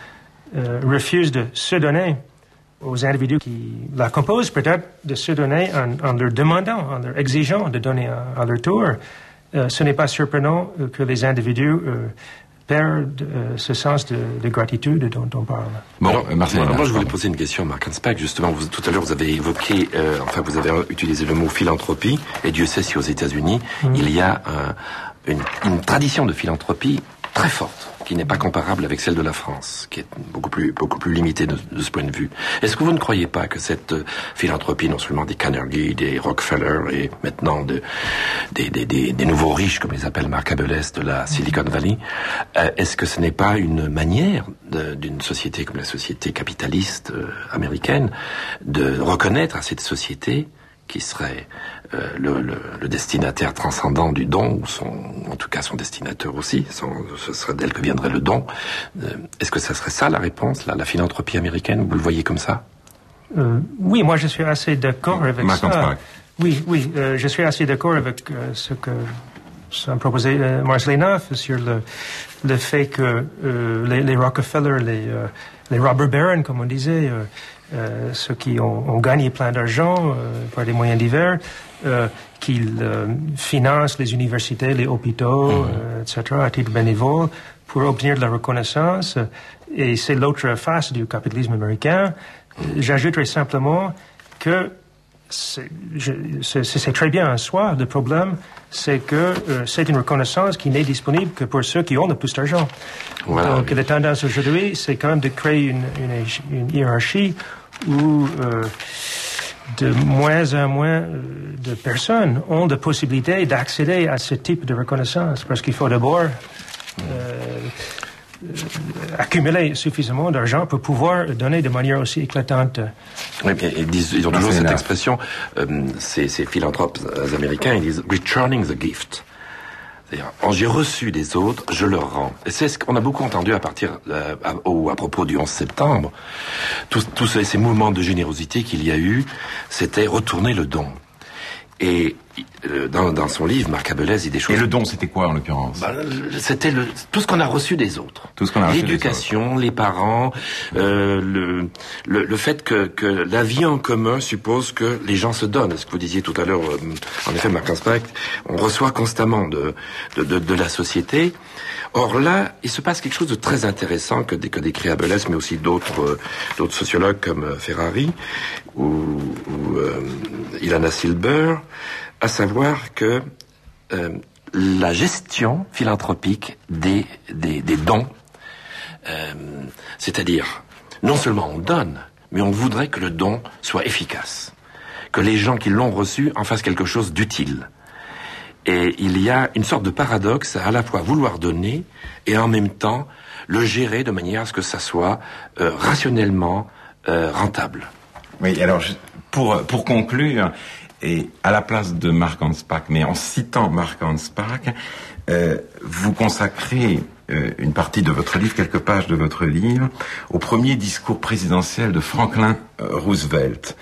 refuse de se donner aux individus qui la composent, peut-être de se donner en leur demandant, en leur exigeant de donner à leur tour, ce n'est pas surprenant que les individus perdent ce sens de gratitude dont on parle. Bon, Marcel, moi je voulais poser une question à Marc Anspach. Justement, tout à l'heure vous avez évoqué, vous avez utilisé le mot philanthropie, et Dieu sait si aux États-Unis il y a une tradition de philanthropie très forte, qui n'est pas comparable avec celle de la France, qui est beaucoup plus limitée de ce point de vue. Est-ce que vous ne croyez pas que cette philanthropie, non seulement des Carnegie, des Rockefeller et maintenant des nouveaux riches, comme les appelle Marc Abelès de la Silicon Valley, est-ce que ce n'est pas une manière d'une société comme la société capitaliste américaine de reconnaître à cette société qui serait le destinataire transcendant du don, ou en tout cas son destinateur aussi, ce serait d'elle que viendrait le don. Est-ce que ça serait ça la réponse, la philanthropie américaine? Vous le voyez comme ça? Oui, moi je suis assez d'accord avec Marc ça. Oui, je suis assez d'accord avec ce que ça me proposait Marcel Hénaff sur le fait que les Rockefeller, les robber barons, comme on disait, ceux qui ont gagné plein d'argent par des moyens divers, qu'ils financent les universités, les hôpitaux, etc., à titre bénévole, pour obtenir de la reconnaissance. Et c'est l'autre face du capitalisme américain. J'ajouterai simplement que c'est très bien en soi. Le problème, c'est que c'est une reconnaissance qui n'est disponible que pour ceux qui ont le plus d'argent. Voilà. Donc, la tendance aujourd'hui, c'est quand même de créer une hiérarchie où de moins en moins de personnes ont la possibilité d'accéder à ce type de reconnaissance, parce qu'il faut d'abord accumuler suffisamment d'argent pour pouvoir donner de manière aussi éclatante. Oui, bien, ils ont toujours cette expression, ces philanthropes américains, ils disent « returning the gift ». C'est-à-dire, j'ai reçu des autres, je leur rends. Et c'est ce qu'on a beaucoup entendu à propos du 11 septembre. Tous ces mouvements de générosité qu'il y a eu, c'était retourner le don. Et dans son livre, Marc Abelès dit des choses... Et le don, c'était quoi en l'occurrence? C'était tout ce qu'on a reçu des autres. Tout ce qu'on a reçu l'éducation, les parents, le fait que la vie en commun suppose que les gens se donnent. Ce que vous disiez tout à l'heure, en effet, Marc Anspach, on reçoit constamment de la société. Or là, il se passe quelque chose de très intéressant que décrit Abelès, mais aussi d'autres sociologues comme Ferrari ou Ilana Silber, à savoir que la gestion philanthropique des dons, c'est-à-dire non seulement on donne, mais on voudrait que le don soit efficace, que les gens qui l'ont reçu en fassent quelque chose d'utile. Et il y a une sorte de paradoxe à la fois vouloir donner et en même temps le gérer de manière à ce que ça soit rationnellement rentable. Oui, alors pour conclure, et à la place de Marc Anspach, mais en citant Marc Anspach, vous consacrez une partie de votre livre, quelques pages de votre livre, au premier discours présidentiel de Franklin Roosevelt.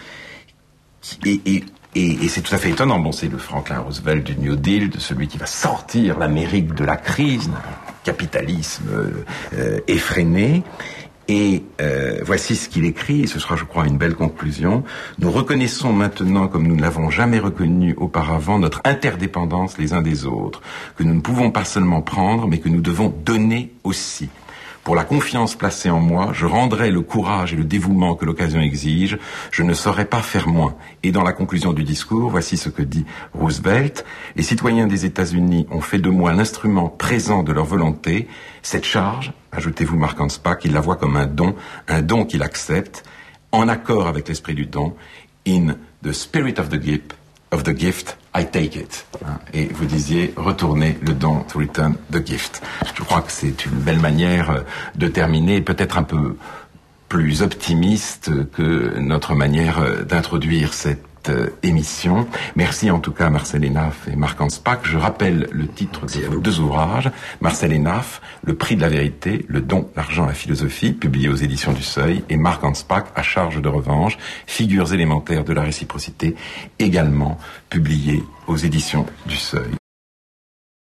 Et c'est tout à fait étonnant. Bon, c'est le Franklin Roosevelt du New Deal, de celui qui va sortir l'Amérique de la crise, d'un capitalisme effréné. Et voici ce qu'il écrit, et ce sera, je crois, une belle conclusion. Nous reconnaissons maintenant, comme nous ne l'avons jamais reconnu auparavant, notre interdépendance les uns des autres, que nous ne pouvons pas seulement prendre, mais que nous devons donner aussi. Pour la confiance placée en moi, je rendrai le courage et le dévouement que l'occasion exige. Je ne saurais pas faire moins. Et dans la conclusion du discours, voici ce que dit Roosevelt. Les citoyens des États-Unis ont fait de moi l'instrument présent de leur volonté. Cette charge, ajoutez-vous Marc Anspach, il la voit comme un don qu'il accepte, en accord avec l'esprit du don. In the spirit of the gift, I take it. Et vous disiez, retourner le don, to return the gift. Je crois que c'est une belle manière de terminer, peut-être un peu plus optimiste que notre manière d'introduire cette émission. Merci en tout cas à Marcel Hénaff et Marc Anspach. Je rappelle le titre de vos deux ouvrages. Marcel Hénaff, Le prix de la vérité, le don, l'argent, la philosophie, publié aux éditions du Seuil, et Marc Anspach, À charge de revanche, figures élémentaires de la réciprocité, également publié aux éditions du Seuil.